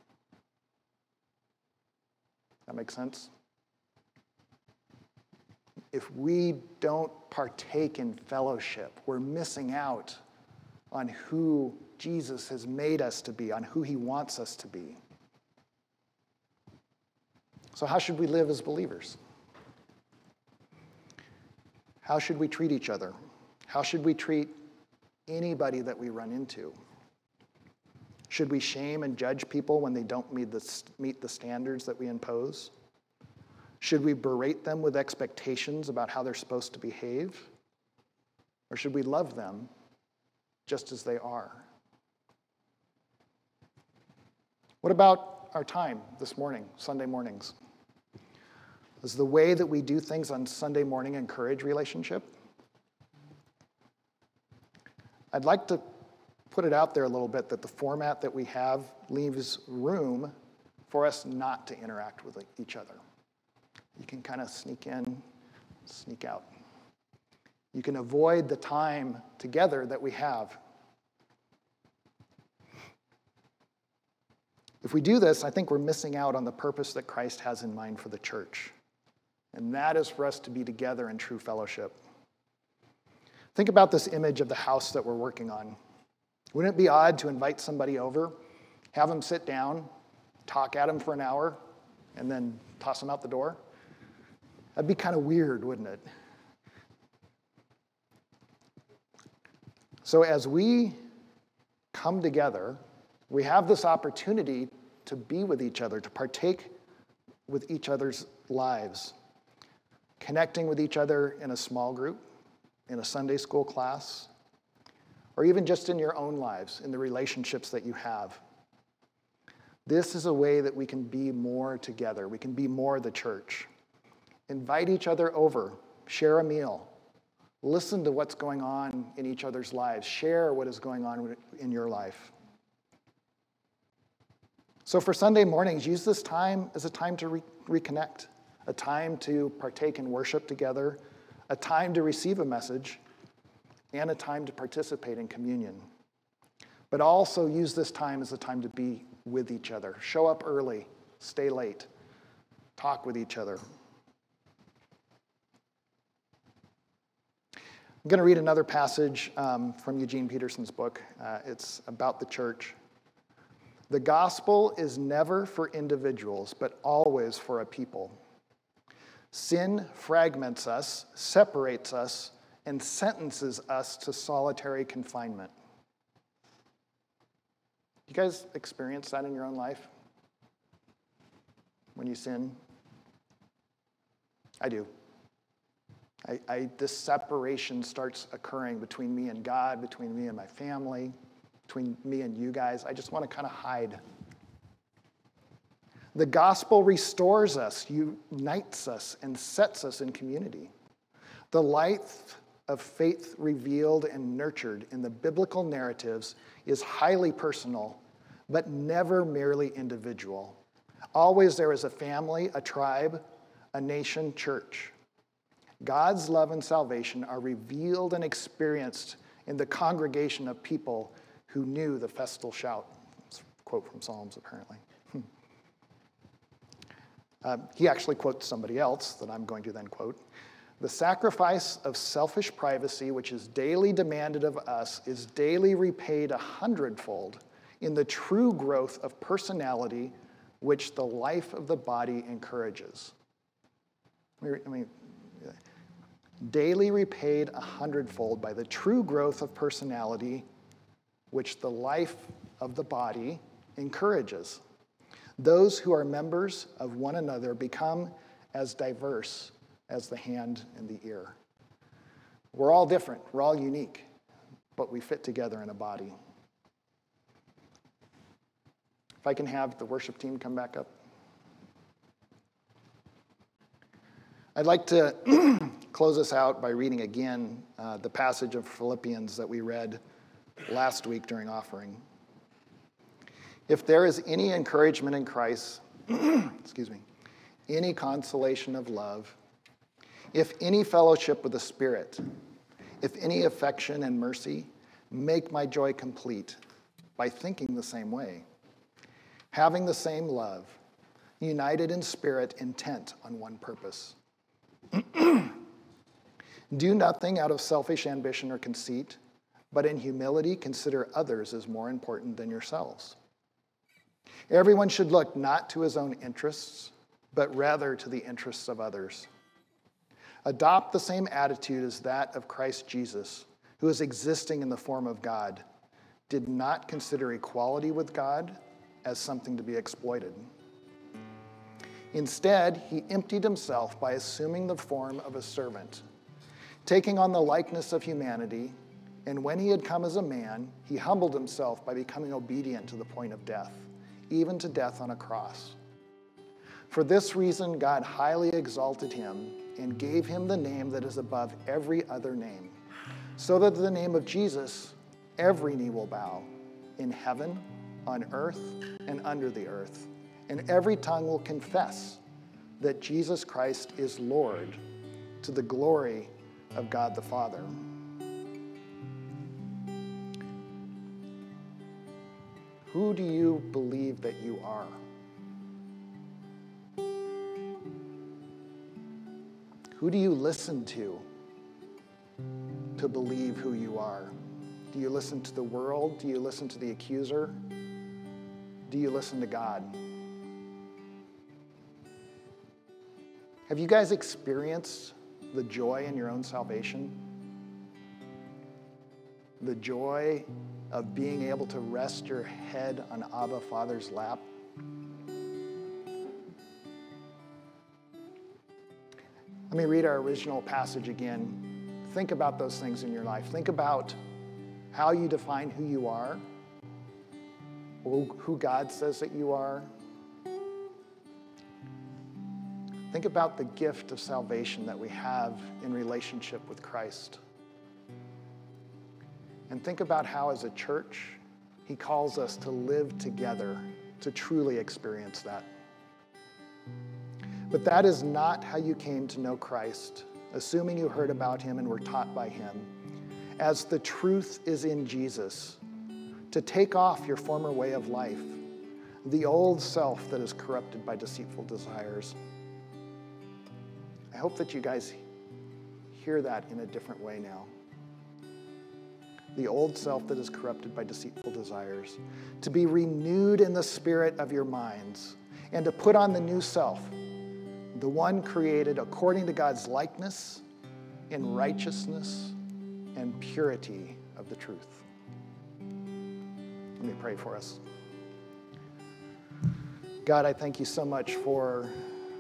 That makes sense? If we don't partake in fellowship, we're missing out on who Jesus has made us to be, on who he wants us to be. So how should we live as believers? How should we treat each other? How should we treat anybody that we run into? Should we shame and judge people when they don't meet the, meet the standards that we impose? Should we berate them with expectations about how they're supposed to behave? Or should we love them just as they are? What about our time this morning, Sunday mornings? Does the way that we do things on Sunday morning encourage relationship? I'd like to put it out there a little bit that the format that we have leaves room for us not to interact with each other. You can kind of sneak in, sneak out. You can avoid the time together that we have. If we do this, I think we're missing out on the purpose that Christ has in mind for the church. And that is for us to be together in true fellowship. Think about this image of the house that we're working on. Wouldn't it be odd to invite somebody over, have them sit down, talk at them for an hour, and then toss them out the door? That'd be kind of weird, wouldn't it? So as we come together, we have this opportunity to be with each other, to partake with each other's lives, connecting with each other in a small group, in a Sunday school class, or even just in your own lives, in the relationships that you have. This is a way that we can be more together. We can be more the church. Invite each other over. Share a meal. Listen to what's going on in each other's lives. Share what is going on in your life. So for Sunday mornings, use this time as a time to re- reconnect, a time to partake in worship together, a time to receive a message, and a time to participate in communion. But also use this time as a time to be with each other. Show up early, stay late, talk with each other. I'm going to read another passage um, from Eugene Peterson's book. Uh, it's about the church. The gospel is never for individuals, but always for a people. Sin fragments us, separates us, and sentences us to solitary confinement. You guys experience that in your own life? When you sin? I do. I, I, this separation starts occurring between me and God, between me and my family, between me and you guys. I just want to kind of hide. The gospel restores us, unites us, and sets us in community. The life of faith revealed and nurtured in the biblical narratives is highly personal, but never merely individual. Always there is a family, a tribe, a nation, church. God's love and salvation are revealed and experienced in the congregation of people who knew the festal shout. It's a quote from Psalms, apparently. uh, he actually quotes somebody else that I'm going to then quote. The sacrifice of selfish privacy, which is daily demanded of us, is daily repaid a hundredfold in the true growth of personality, which the life of the body encourages. I mean, daily repaid a hundredfold by the true growth of personality, which the life of the body encourages. Those who are members of one another become as diverse as the hand and the ear. We're all different, we're all unique, but we fit together in a body. If I can have the worship team come back up. I'd like to close us out by reading again uh, the passage of Philippians that we read last week during offering. If there is any encouragement in Christ, excuse me, any consolation of love, if any fellowship with the Spirit, if any affection and mercy, make my joy complete by thinking the same way, having the same love, united in spirit, intent on one purpose. Do nothing out of selfish ambition or conceit, but in humility consider others as more important than yourselves. Everyone should look not to his own interests, but rather to the interests of others. Adopt the same attitude as that of Christ Jesus, who is existing in the form of God, did not consider equality with God as something to be exploited. Instead, he emptied himself by assuming the form of a servant, taking on the likeness of humanity, and when he had come as a man, he humbled himself by becoming obedient to the point of death, even to death on a cross. For this reason, God highly exalted him and gave him the name that is above every other name, so that at the name of Jesus, every knee will bow, in heaven, on earth, and under the earth, and every tongue will confess that Jesus Christ is Lord, to the glory of God the Father. Who do you believe that you are? Who do you listen to to believe who you are? Do you listen to the world? Do you listen to the accuser? Do you listen to God? Have you guys experienced the joy in your own salvation? The joy of being able to rest your head on Abba Father's lap? Let me read our original passage again. Think about those things in your life. Think about how you define who you are, or who God says that you are. Think about the gift of salvation that we have in relationship with Christ. And think about how, as a church, he calls us to live together to truly experience that. But that is not how you came to know Christ, assuming you heard about him and were taught by him, as the truth is in Jesus, to take off your former way of life, the old self that is corrupted by deceitful desires. I hope that you guys hear that in a different way now. The old self that is corrupted by deceitful desires, to be renewed in the spirit of your minds, and to put on the new self, the one created according to God's likeness, in righteousness and purity of the truth. Let me pray for us. God, I thank you so much for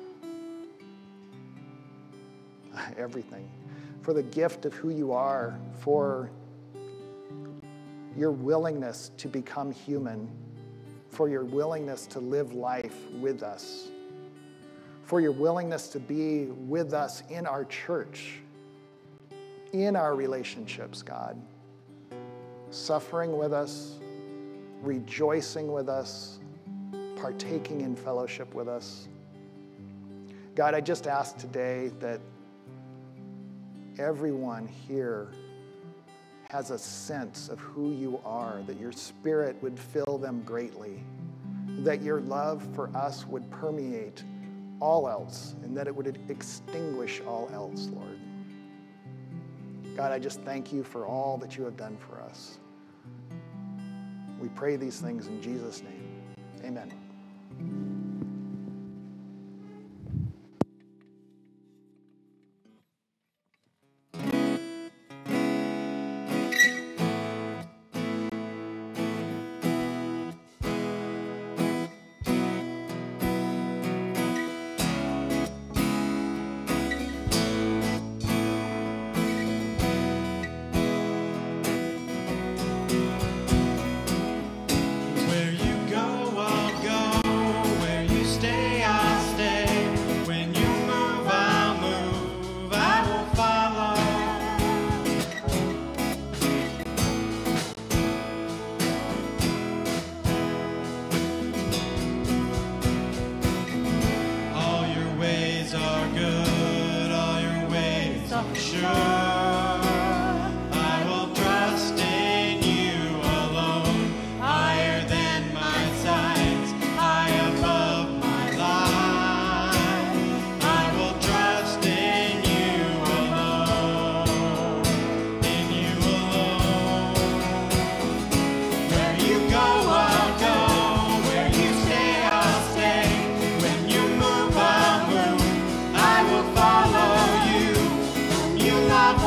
everything, for the gift of who you are, for your willingness to become human, for your willingness to live life with us, for your willingness to be with us in our church, in our relationships, God, suffering with us, rejoicing with us, partaking in fellowship with us. God, I just ask today that everyone here has a sense of who you are, that your spirit would fill them greatly, that your love for us would permeate all else, and that it would extinguish all else, Lord. God, I just thank you for all that you have done for us. We pray these things in Jesus' name. Amen. Where you go, I'll go. Where you stay, I'll stay. When you move, I'll move. I will follow. All your ways are good. All your ways are sure. I will trust in you alone. Higher than my sights, high above my life. I will trust in you alone, in you alone. Where you go, I'll go. Where you stay, I'll stay. When you move, I'll move. I will follow you. You love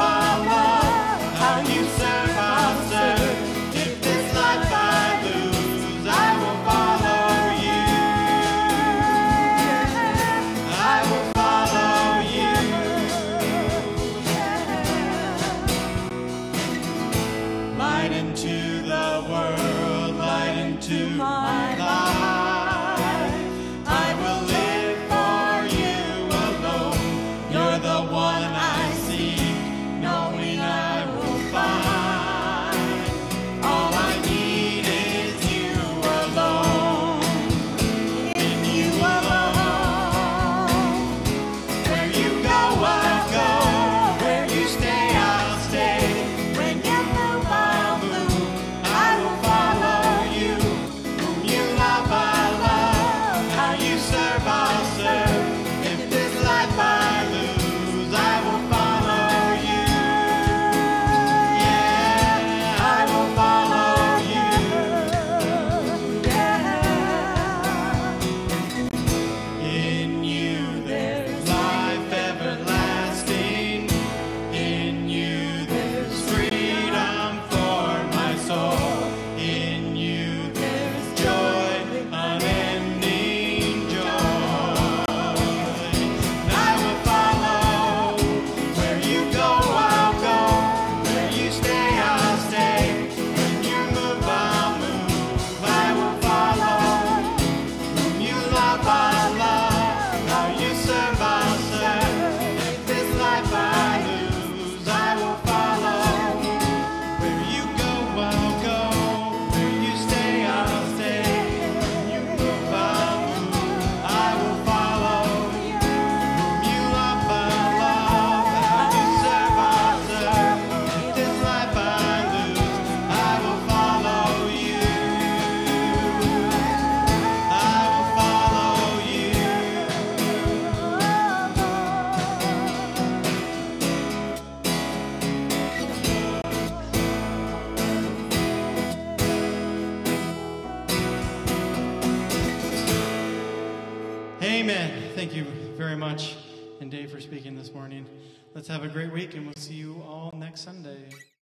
thank you very much, and Dave, for speaking this morning. Let's have a great week, and we'll see you all next Sunday.